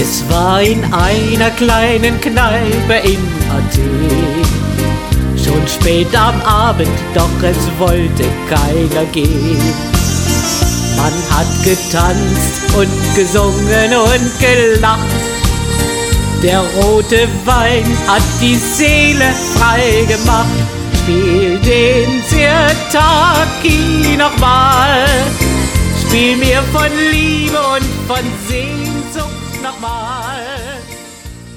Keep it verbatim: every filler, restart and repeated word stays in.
Es war in einer kleinen Kneipe in Athen, schon spät am Abend, doch es wollte keiner gehen. Man hat getanzt und gesungen und gelacht, der rote Wein hat die Seele frei gemacht. Spiel den Sirtaki nochmal, spiel mir von Liebe und von Seele.